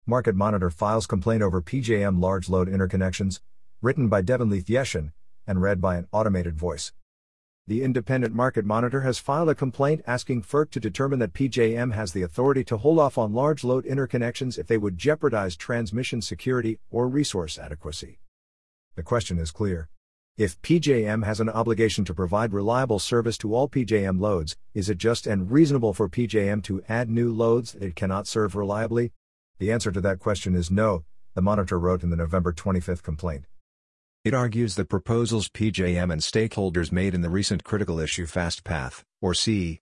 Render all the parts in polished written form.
Market Monitor files complaint over PJM large load interconnections, written by Devin Leith-Yeshin, and read by an automated voice. The independent Market Monitor has filed a complaint asking FERC to determine that PJM has the authority to hold off on large load interconnections if they would jeopardize transmission security or resource adequacy. The question is clear. If PJM has an obligation to provide reliable service to all PJM loads, is it just and reasonable for PJM to add new loads that it cannot serve reliably? The answer to that question is no, the Monitor wrote in the November 25 complaint. It argues that proposals PJM and stakeholders made in the recent Critical Issue Fast Path, or CIFP,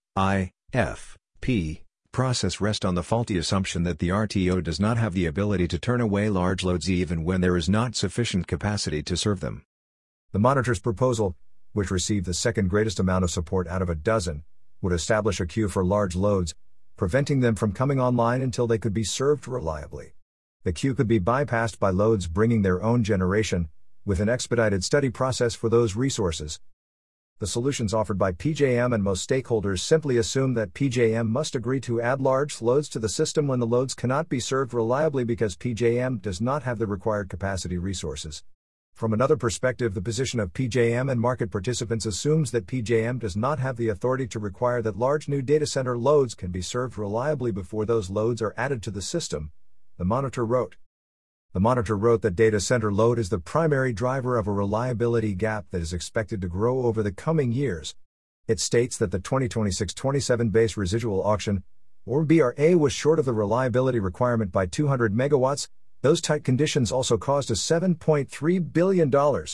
process rest on the faulty assumption that the RTO does not have the ability to turn away large loads even when there is not sufficient capacity to serve them. The Monitor's proposal, which received the second greatest amount of support out of a dozen, would establish a queue for large loads, preventing them from coming online until they could be served reliably. The queue could be bypassed by loads bringing their own generation, with an expedited study process for those resources. The solutions offered by PJM and most stakeholders simply assume that PJM must agree to add large loads to the system when the loads cannot be served reliably because PJM does not have the required capacity resources. From another perspective, the position of PJM and market participants assumes that PJM does not have the authority to require that large new data center loads can be served reliably before those loads are added to the system, the Monitor wrote. The Monitor wrote that data center load is the primary driver of a reliability gap that is expected to grow over the coming years. It states that the 2026-27 base residual auction, or BRA, was short of the reliability requirement by 200 megawatts. Those tight conditions also caused a $7.3 billion, or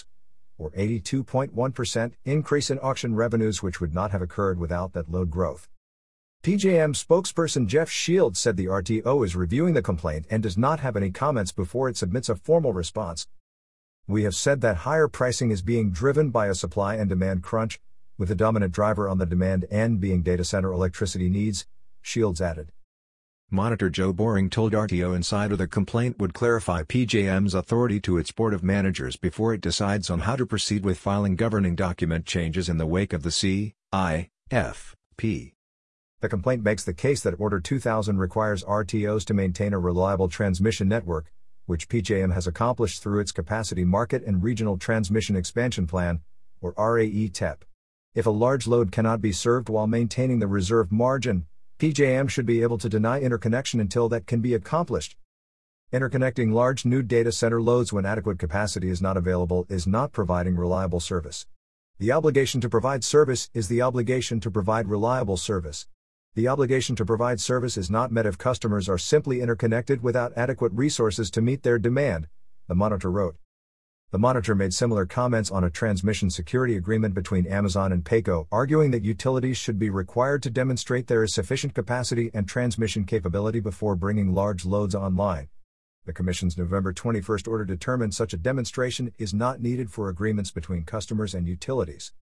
82.1%, increase in auction revenues, which would not have occurred without that load growth. PJM spokesperson Jeff Shields said the RTO is reviewing the complaint and does not have any comments before it submits a formal response. We have said that higher pricing is being driven by a supply and demand crunch, with the dominant driver on the demand end being data center electricity needs, Shields added. Monitor Joe Boring told RTO Insider the complaint would clarify PJM's authority to its board of managers before it decides on how to proceed with filing governing document changes in the wake of the CIFP. The complaint makes the case that Order 2000 requires RTOs to maintain a reliable transmission network, which PJM has accomplished through its Capacity Market and Regional Transmission Expansion Plan, or RAE-TEP. If a large load cannot be served while maintaining the reserved margin, PJM should be able to deny interconnection until that can be accomplished. Interconnecting large new data center loads when adequate capacity is not available is not providing reliable service. The obligation to provide service is the obligation to provide reliable service. The obligation to provide service is not met if customers are simply interconnected without adequate resources to meet their demand, the Monitor wrote. The Monitor made similar comments on a transmission security agreement between Amazon and PECO, arguing that utilities should be required to demonstrate there is sufficient capacity and transmission capability before bringing large loads online. The Commission's November 21 order determined such a demonstration is not needed for agreements between customers and utilities.